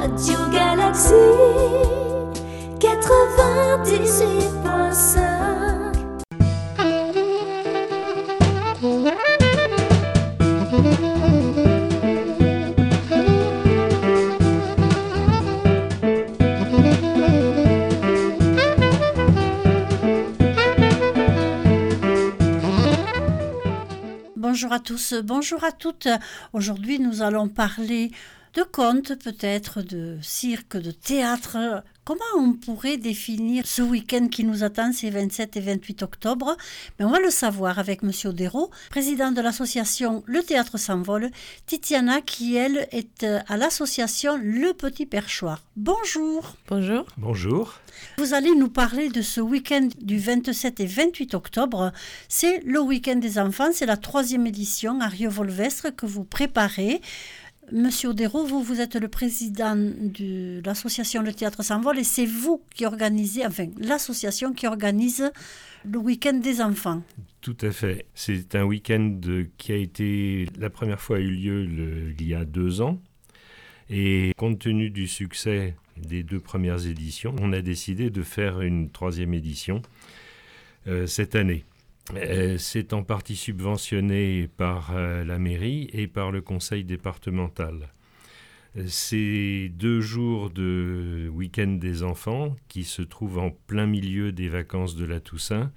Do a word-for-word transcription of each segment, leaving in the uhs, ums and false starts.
Radio Galaxie quatre-vingt-dix-huit point cinq. Bonjour à tous, bonjour à toutes. Aujourd'hui, nous allons parler de contes, peut-être de cirque, de théâtre. Comment on pourrait définir ce week-end qui nous attend, ces vingt-sept et vingt-huit octobre? Mais on va le savoir avec M. Odero, président de l'association Le Théâtre s'envole, Titiana, qui elle est à l'association Le Petit Perchoir. Bonjour. Bonjour. Bonjour. Vous allez nous parler de ce week-end du vingt-sept et vingt-huit octobre. C'est le week-end des enfants, c'est la troisième édition à Rieux-Volvestre que vous préparez. Monsieur Odero, vous, vous êtes le président de l'association Le Théâtre s'envole et c'est vous qui organisez, enfin l'association qui organise le week-end des enfants. Tout à fait. C'est un week-end qui a été, la première fois a eu lieu le, il y a deux ans. Et compte tenu du succès des deux premières éditions, on a décidé de faire une troisième édition euh, cette année. Euh, c'est en partie subventionné par euh, la mairie et par le conseil départemental. Euh, c'est deux jours de week-end des enfants qui se trouvent en plein milieu des vacances de la Toussaint.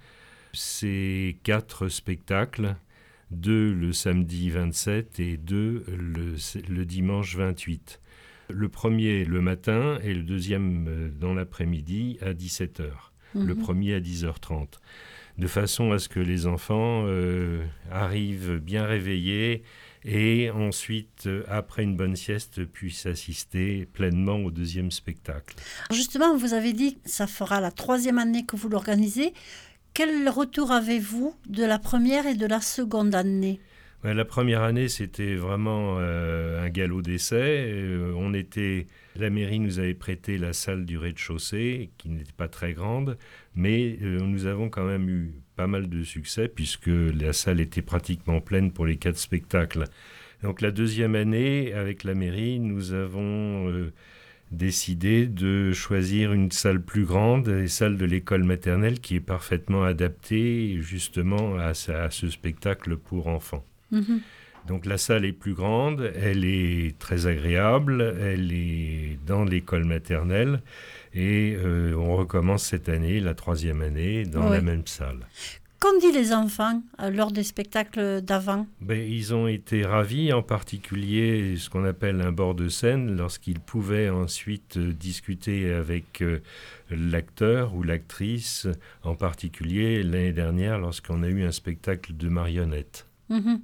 C'est quatre spectacles, deux le samedi vingt-sept et deux le, le dimanche vingt-huit. Le premier le matin et le deuxième dans l'après-midi à dix-sept heures. Mmh. Le premier à dix heures trente. De façon à ce que les enfants euh, arrivent bien réveillés et ensuite, euh, après une bonne sieste, puissent assister pleinement au deuxième spectacle. Justement, vous avez dit que ça fera la troisième année que vous l'organisez. Quel retour avez-vous de la première et de la seconde année ? Ouais, la première année, c'était vraiment euh, un galop d'essai. Euh, on était, la mairie nous avait prêté la salle du rez-de-chaussée, qui n'était pas très grande, mais euh, nous avons quand même eu pas mal de succès, puisque la salle était pratiquement pleine pour les quatre spectacles. Donc la deuxième année, avec la mairie, nous avons euh, décidé de choisir une salle plus grande, la salle de l'école maternelle, qui est parfaitement adaptée justement à, à ce spectacle pour enfants. Mmh. Donc la salle est plus grande, elle est très agréable, elle est dans l'école maternelle et euh, on recommence cette année, la troisième année, dans oui. la même salle. Qu'ont dit les enfants euh, lors des spectacles d'avant ? Ben, ils ont été ravis, en particulier ce qu'on appelle un bord de scène, lorsqu'ils pouvaient ensuite euh, discuter avec euh, l'acteur ou l'actrice, en particulier l'année dernière lorsqu'on a eu un spectacle de marionnettes. Mmh.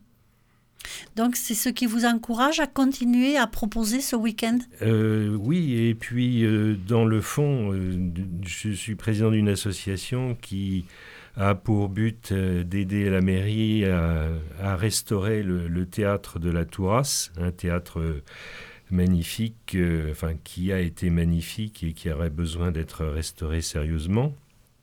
Donc, c'est ce qui vous encourage à continuer à proposer ce week-end ? euh, Oui, et puis euh, dans le fond, euh, je suis président d'une association qui a pour but euh, d'aider la mairie à, à restaurer le, le théâtre de la Tourasse, un théâtre euh, magnifique, euh, enfin qui a été magnifique et qui aurait besoin d'être restauré sérieusement.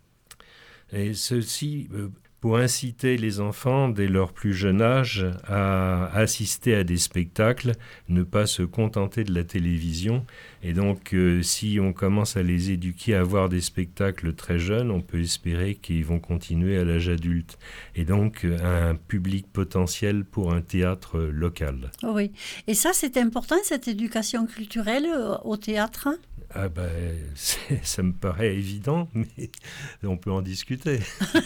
Et ceci... Euh, pour inciter les enfants, dès leur plus jeune âge, à assister à des spectacles, ne pas se contenter de la télévision. Et donc, euh, si on commence à les éduquer à voir des spectacles très jeunes, on peut espérer qu'ils vont continuer à l'âge adulte. Et donc, un public potentiel pour un théâtre local. Oui. Et ça, c'est important, cette éducation culturelle au théâtre ? Ah ben, c'est, ça me paraît évident, mais on peut en discuter.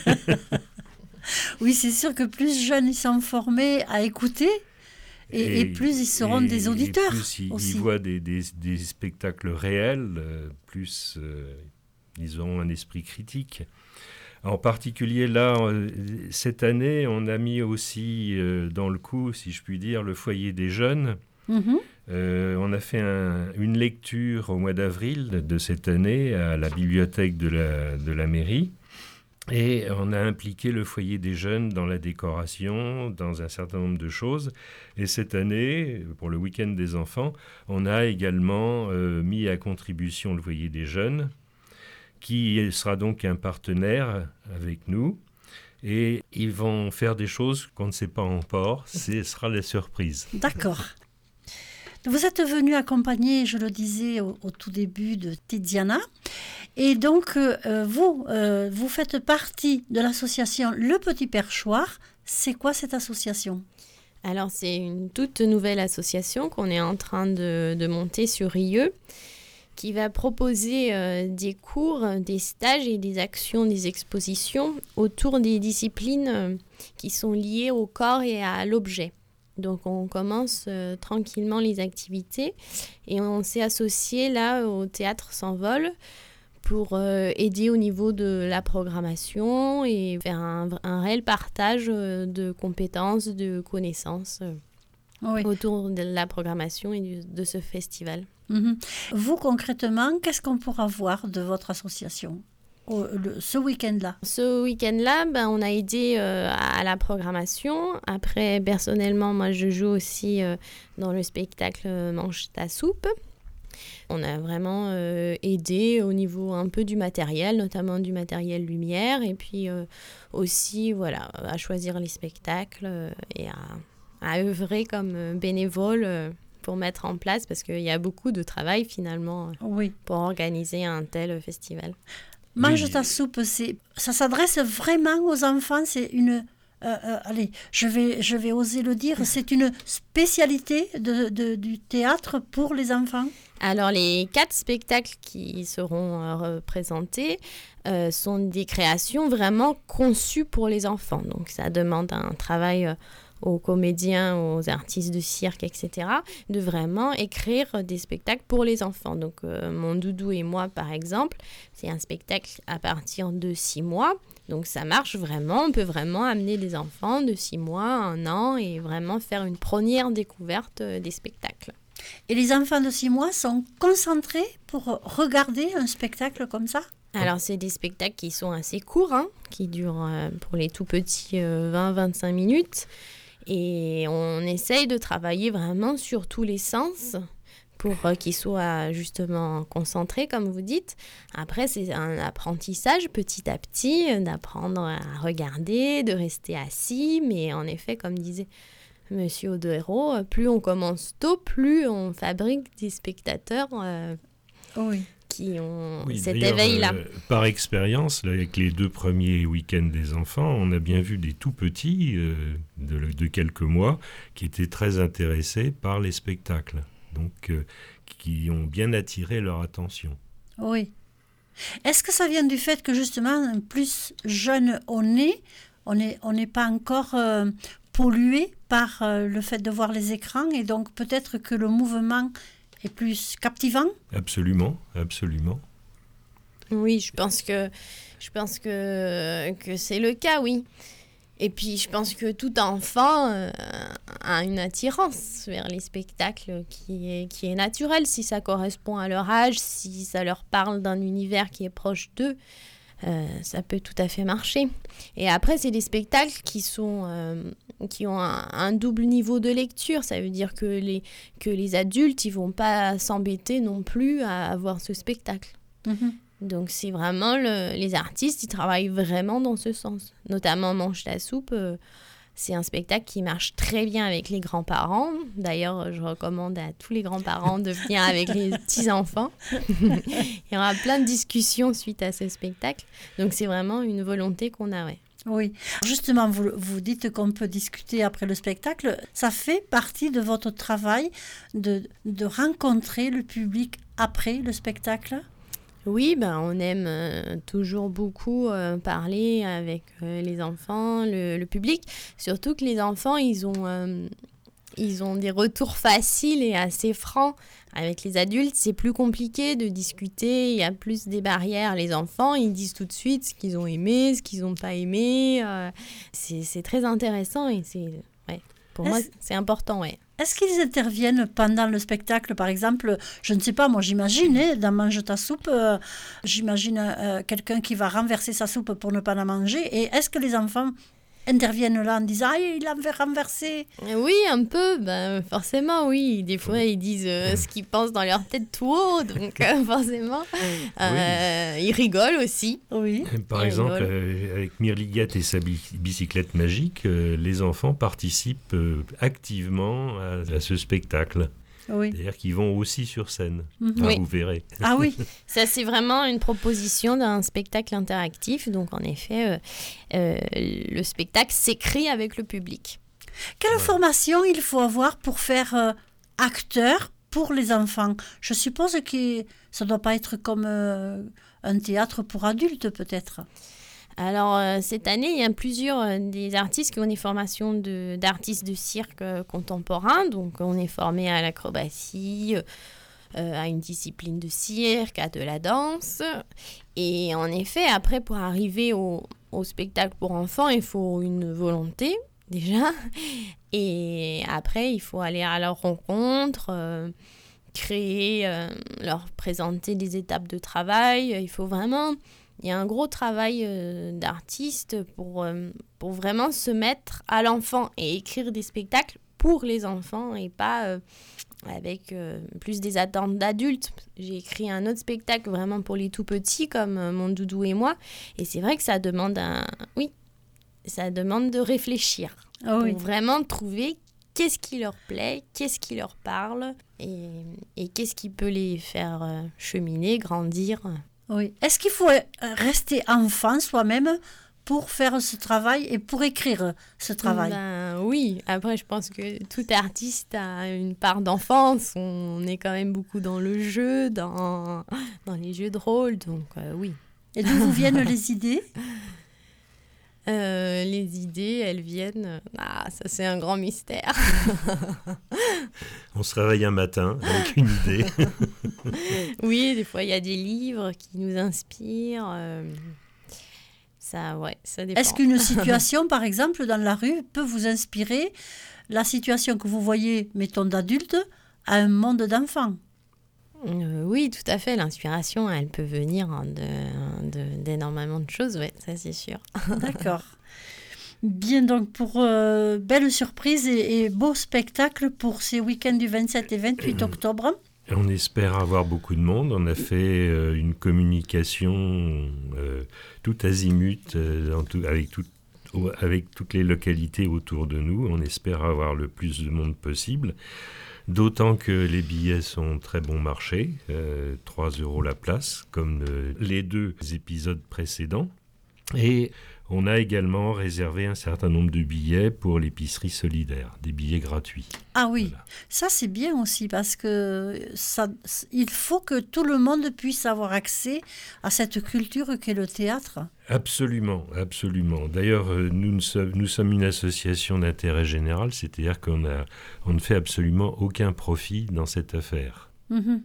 Oui, c'est sûr que plus jeunes ils sont formés à écouter, et, et, et plus ils seront et, des auditeurs. Et plus ils, aussi. ils voient des, des, des spectacles réels, euh, plus euh, ils auront un esprit critique. En particulier, là, euh, cette année, on a mis aussi euh, dans le coup, si je puis dire, le foyer des jeunes. Mmh. Euh, on a fait un, une lecture au mois d'avril de cette année à la bibliothèque de la, de la mairie. Et on a impliqué le foyer des jeunes dans la décoration, dans un certain nombre de choses. Et cette année, pour le week-end des enfants, on a également euh, mis à contribution le foyer des jeunes, qui sera donc un partenaire avec nous. Et ils vont faire des choses qu'on ne sait pas encore. Ce sera la surprise. D'accord. Vous êtes venu accompagner, je le disais au, au tout début, de Tiziana. Et donc, euh, vous, euh, vous faites partie de l'association Le Petit Perchoir. C'est quoi cette association ? Alors, c'est une toute nouvelle association qu'on est en train de, de monter sur Rieux, qui va proposer euh, des cours, des stages et des actions, des expositions autour des disciplines euh, qui sont liées au corps et à l'objet. Donc, on commence euh, tranquillement les activités et on s'est associé là au Théâtre S'envole pour euh, aider au niveau de la programmation et faire un, un réel partage euh, de compétences, de connaissances euh, oui. autour de la programmation et du, de ce festival. Mmh. Vous, concrètement, qu'est-ce qu'on pourra voir de votre association au, le, ce week-end-là ? Ce week-end-là, ben, on a aidé euh, à la programmation. Après, personnellement, moi, je joue aussi euh, dans le spectacle Mange ta soupe. On a vraiment euh, aidé au niveau un peu du matériel, notamment du matériel lumière, et puis euh, aussi voilà, à choisir les spectacles euh, et à, à œuvrer comme euh, bénévole euh, pour mettre en place, parce qu'il y a beaucoup de travail finalement euh, oui. pour organiser un tel festival. Mange ta soupe, c'est, ça s'adresse vraiment aux enfants, c'est une... Euh, euh, allez, je vais, je vais oser le dire, c'est une spécialité de, de, du théâtre pour les enfants. Alors, les quatre spectacles qui seront euh, représentés euh, sont des créations vraiment conçues pour les enfants. Donc, ça demande un travail euh, aux comédiens, aux artistes de cirque, et cetera, de vraiment écrire des spectacles pour les enfants. Donc, euh, Mon Doudou et moi, par exemple, c'est un spectacle à partir de six mois. Donc, ça marche vraiment. On peut vraiment amener des enfants de six mois, un an, et vraiment faire une première découverte euh, des spectacles. Et les enfants de six mois sont concentrés pour regarder un spectacle comme ça ? Alors, c'est des spectacles qui sont assez courts, hein, qui durent euh, pour les tout petits euh, vingt à vingt-cinq minutes. Et on essaye de travailler vraiment sur tous les sens pour euh, qu'ils soient justement concentrés, comme vous dites. Après, c'est un apprentissage petit à petit, euh, d'apprendre à regarder, de rester assis. Mais en effet, comme disait Monsieur Odero, plus on commence tôt, plus on fabrique des spectateurs euh, oui. qui ont oui, cet éveil-là. Euh, par expérience, là, avec les deux premiers week-ends des enfants, on a bien vu des tout petits euh, de, de quelques mois qui étaient très intéressés par les spectacles, donc euh, qui ont bien attiré leur attention. Oui. Est-ce que ça vient du fait que justement, plus jeune on est, on n'est on n'est pas encore euh, pollué par euh, le fait de voir les écrans et donc peut-être que le mouvement est plus captivant ? Absolument, absolument. Oui, je pense que, je pense que, que c'est le cas, oui. Et puis, je pense que tout enfant euh, a une attirance vers les spectacles qui est, qui est naturelle, si ça correspond à leur âge, si ça leur parle d'un univers qui est proche d'eux. Euh, ça peut tout à fait marcher. Et après, c'est des spectacles qui, sont, euh, qui ont un, un double niveau de lecture. Ça veut dire que les, que les adultes, ils ne vont pas s'embêter non plus à, à voir ce spectacle. Mm-hmm. Donc, c'est vraiment le, les artistes, ils travaillent vraiment dans ce sens. Notamment Mange ta soupe, euh, c'est un spectacle qui marche très bien avec les grands-parents. D'ailleurs, je recommande à tous les grands-parents de venir avec les petits-enfants. Il y aura plein de discussions suite à ce spectacle. Donc, c'est vraiment une volonté qu'on a, ouais. Oui, justement, vous, vous dites qu'on peut discuter après le spectacle. Ça fait partie de votre travail de, de rencontrer le public après le spectacle ? Oui, ben, on aime euh, toujours beaucoup euh, parler avec euh, les enfants, le, le public. Surtout que les enfants, ils ont, euh, ils ont des retours faciles et assez francs. Avec les adultes, c'est plus compliqué de discuter, il y a plus des barrières. Les enfants, ils disent tout de suite ce qu'ils ont aimé, ce qu'ils n'ont pas aimé. Euh, c'est, c'est très intéressant et c'est, ouais, pour Est-ce... moi, c'est important, ouais. Est-ce qu'ils interviennent pendant le spectacle, par exemple, je ne sais pas, moi j'imagine, hein, dans Mange ta soupe, euh, j'imagine euh, quelqu'un qui va renverser sa soupe pour ne pas la manger. Et est-ce que les enfants interviennent là en disant « Ah, il l'avait renversé !» Oui, un peu, ben, forcément, oui. Des fois, ils disent euh, ce qu'ils pensent dans leur tête tout haut, donc euh, forcément, euh, oui. Ils rigolent aussi. Oui. Par ils exemple, euh, avec Mirligat et sa bi- bicyclette magique, euh, les enfants participent euh, activement à, à ce spectacle. Oui. C'est-à-dire qu'ils vont aussi sur scène. Mhm. Enfin, Oui. Vous verrez. Ah oui, Ça, c'est vraiment une proposition d'un spectacle interactif. Donc, en effet, euh, euh, le spectacle s'écrit avec le public. quelle Ouais. formation il faut avoir pour faire euh, acteur pour les enfants? Je suppose que ça ne doit pas être comme euh, un théâtre pour adultes, peut-être. Alors, euh, cette année, il y a plusieurs euh, des artistes qui ont des formations de, d'artistes de cirque euh, contemporain. Donc, on est formé à l'acrobatie, euh, à une discipline de cirque, à de la danse. Et en effet, après, pour arriver au, au spectacle pour enfants, il faut une volonté, déjà. Et après, il faut aller à leur rencontre, euh, créer, euh, leur présenter des étapes de travail. Il faut vraiment... Il y a un gros travail euh, d'artiste pour, euh, pour vraiment se mettre à l'enfant et écrire des spectacles pour les enfants et pas euh, avec euh, plus des attentes d'adultes. J'ai écrit un autre spectacle vraiment pour les tout petits comme euh, Mon Doudou et moi. Et c'est vrai que ça demande un... Oui, ça demande de réfléchir Ah oui. pour vraiment trouver qu'est-ce qui leur plaît, qu'est-ce qui leur parle et, et qu'est-ce qui peut les faire euh, cheminer, grandir. Oui. Est-ce qu'il faut euh, rester enfant soi-même pour faire ce travail et pour écrire ce travail? Ben, oui, après je pense que tout artiste a une part d'enfance, on est quand même beaucoup dans le jeu, dans, dans les jeux de rôle, donc euh, oui. Et d'où vous viennent les idées? Euh, les idées, elles viennent... Ah, ça c'est un grand mystère. On se réveille un matin avec une idée. Oui, des fois il y a des livres qui nous inspirent. euh, Ça, ouais, ça dépend. Est-ce qu'une situation, par exemple, dans la rue, peut vous inspirer la situation que vous voyez, mettons, d'adulte, à un monde d'enfants? Euh, oui, tout à fait. L'inspiration, elle peut venir hein, de, de, d'énormément de choses, ouais, ça c'est sûr. D'accord. Bien, donc pour euh, belle surprise et, et beau spectacle pour ces week-ends du vingt-sept et vingt-huit octobre. On espère avoir beaucoup de monde. On a fait euh, une communication euh, tout azimut euh, dans tout- avec, tout- au- avec toutes les localités autour de nous. On espère avoir le plus de monde possible. D'autant que les billets sont très bon marché, euh, trois euros la place, comme euh, les deux épisodes précédents. Et on a également réservé un certain nombre de billets pour l'épicerie solidaire, des billets gratuits. Ah oui, Voilà. ça c'est bien aussi parce que ça, il faut que tout le monde puisse avoir accès à cette culture qu'est le théâtre. Absolument, absolument. D'ailleurs, euh, nous, ne sommes, nous sommes une association d'intérêt général, c'est-à-dire qu'on a, on ne fait absolument aucun profit dans cette affaire. Mhm.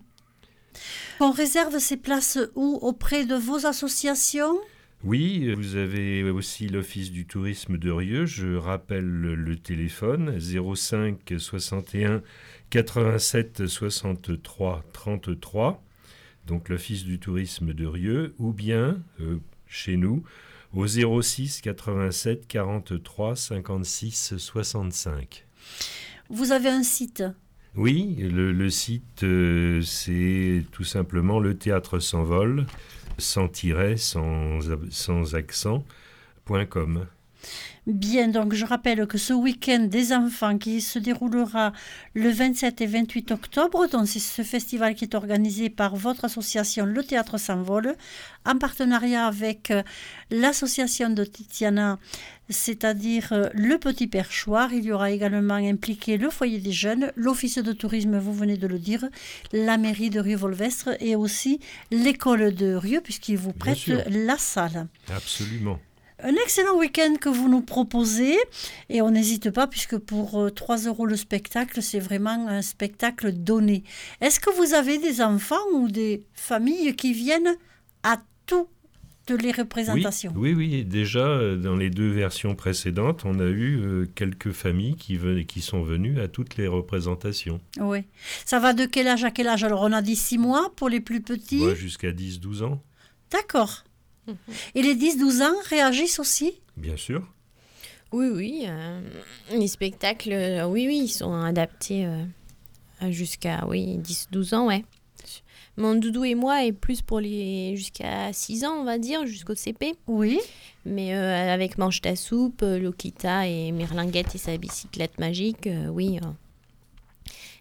On réserve ces places où? Auprès de vos associations? Oui, vous avez aussi l'Office du tourisme de Rieux. Je rappelle le, le téléphone zéro cinq soixante et un quatre-vingt-sept soixante-trois trente-trois, donc l'Office du tourisme de Rieux, ou bien euh, chez nous au zéro six quatre-vingt-sept quarante-trois cinquante-six soixante-cinq. Vous avez un site? Oui, le, le site, euh, c'est tout simplement le théâtre s'envole, sans tiret, sans, sans accent, point com. Bien, donc je rappelle que ce week-end des enfants qui se déroulera le vingt-sept et vingt-huit octobre, donc c'est ce festival qui est organisé par votre association Le Théâtre s'envole, en partenariat avec euh, l'association de Titiana, c'est-à-dire euh, le Petit Perchoir. Il y aura également impliqué le foyer des jeunes, l'office de tourisme, vous venez de le dire, la mairie de Rieux-Volvestre et aussi l'école de Rieux, puisqu'ils vous Bien prêtent sûr. la salle. Absolument. Un excellent week-end que vous nous proposez et on n'hésite pas puisque pour euh, trois euros le spectacle, c'est vraiment un spectacle donné. Est-ce que vous avez des enfants ou des familles qui viennent à toutes les Oui, représentations? oui, oui. Déjà, euh, dans les deux versions précédentes, on a eu euh, quelques familles qui, ve- qui sont venues à toutes les représentations. Oui. Ça va de quel âge à quel âge? Alors on a dit six mois pour les plus petits. Moi, jusqu'à dix douze ans, D'accord. Et les dix douze ans réagissent aussi? bien sûr. Oui, oui. euh, les spectacles, euh, oui, oui, ils sont adaptés euh, à jusqu'à oui, dix douze ans, ouais. Mon Doudou et moi est plus pour les jusqu'à six ans, on va dire, jusqu'au C P. Oui. Mais euh, avec Mange ta soupe, euh, Lokita et Mirlinguette et sa bicyclette magique, euh, oui. euh,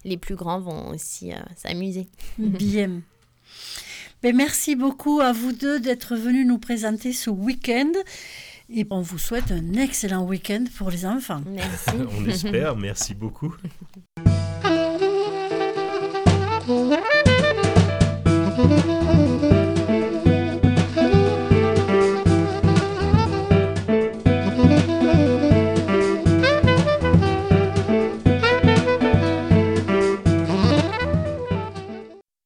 les plus grands vont aussi euh, s'amuser. Bien. Mais merci beaucoup à vous deux d'être venus nous présenter ce week-end. Et on vous souhaite un excellent week-end pour les enfants. Merci. On espère, merci beaucoup.